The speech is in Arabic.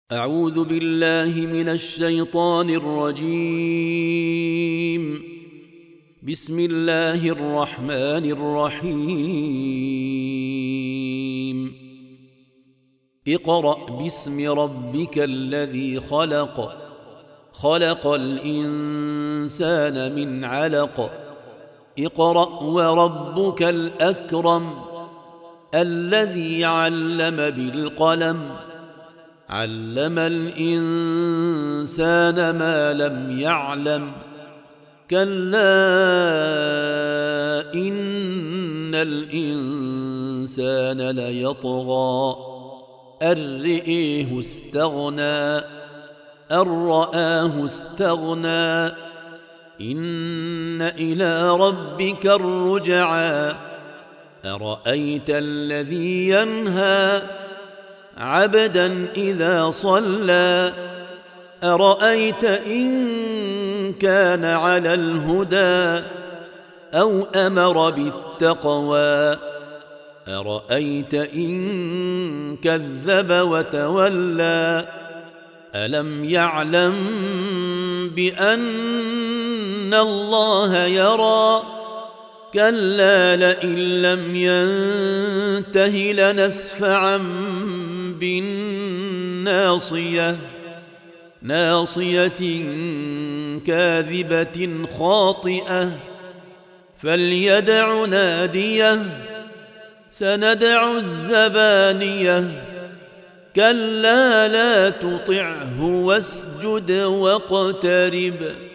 أعوذ بالله من الشيطان الرجيم. بسم الله الرحمن الرحيم. اقرأ باسم ربك الذي خلق، خلق الإنسان من علق. اقرأ وربك الأكرم الذي علم بالقلم، علم الإنسان ما لم يعلم. كلا إن الإنسان ليطغى أن رآه استغنى، أن رآه استغنى. إن إلى ربك الرجعى. أرأيت الذي ينهى عبدا إذا صلى، أرأيت إن كان على الهدى أو أمر بالتقوى، أرأيت إن كذب وتولى. ألم يعلم بأن الله يرى؟ كلا لئن لم ينته لنسفعا بالناصية، ناصية كاذبة خاطئة. فليدع ناديه، سندع الزبانية. كلا لا تطعه واسجد واقترب.